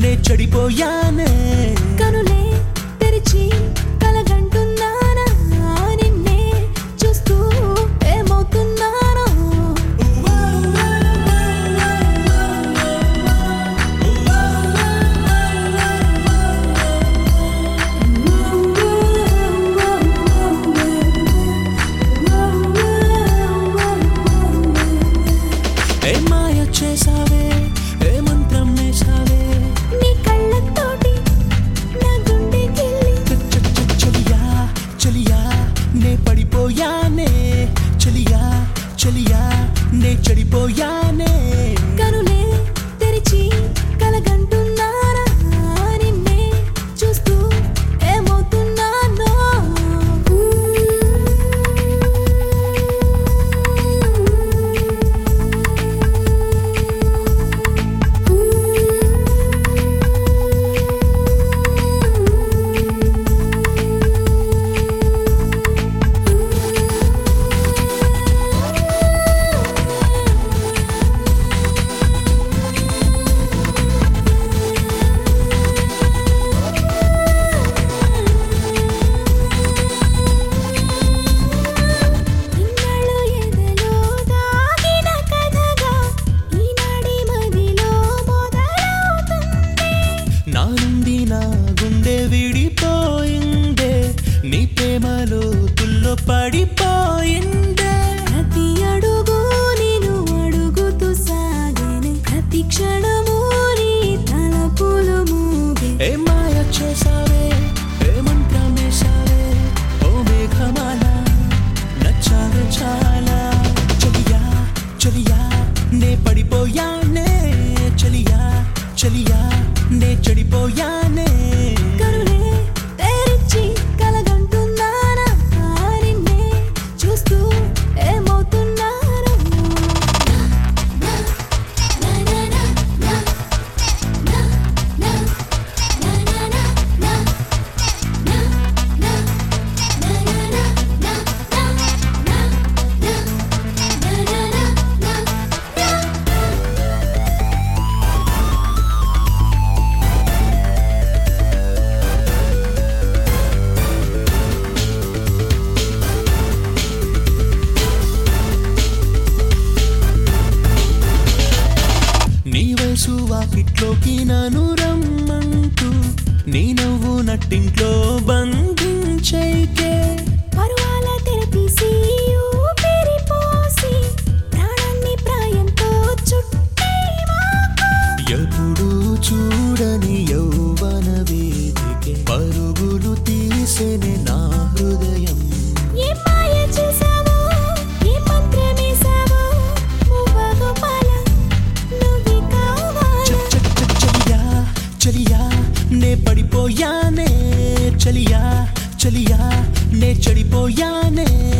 నే చెడిపోయానే కనులే తెరిచి కలగంటున్నానా నిన్నే చూస్తూ ఏమవుతున్నానో ఏ మాయ చేసావే ఏ మంత్రం వేసావే నీ కళ్ళతోటి నా గుండె గిల్లి చలియా చలియా నే పడిపోయానే చలియా చలియా నే చెడిపోయానే కనులే తెరిచి కలగంటున్నానా నిన్నే చూస్తూ ఏమవుతున్నానో ఇన్నాళ్ళు ఎదలో దాగిన కథగా ఈనాడి మదిలో మొదలవుతుంది నా నుండి నా గుండె విడిపోయిందే నీ ప్రేమలో తుల్లో పడిపోయిందే ప్రతి అడుగు నేను అడుగుతూ సాగేనే ప్రతి క్షణము నీ తలపులు మూగే ఏ మాయ చేసావే ఏ మంత్రం వేసావే ఓ మేఘమాల నచ్చావే చాలా చలియా చలియా నే పడిపోయానే చలియా చలియా నే చెడిపోయానే కనులే తెరిచి కలగంటున్నానా నిన్నే చూస్తూ ఏమవుతున్నానో నీ వయసు వాకిట్లోకి నన్ను రమ్మంటూ నీ నవ్వు నట్టింట్లో బంధించైకే పరువాల తెరతీసి ఊపిరి పోసి ప్రాణాన్ని ప్రాయంతో చుట్టేమాకు ఎప్పుడు చూడని యౌవన వేదికే పరుగులు తీసెనే నా హృదయం ఏ మాయ చేసావో ఏ మంత్రమేసావో మువ్వగోపాల నువ్వే కావాలా చలియా చలియా నే పడిపోయానే చలియా చలియా నే చెడిపోయానే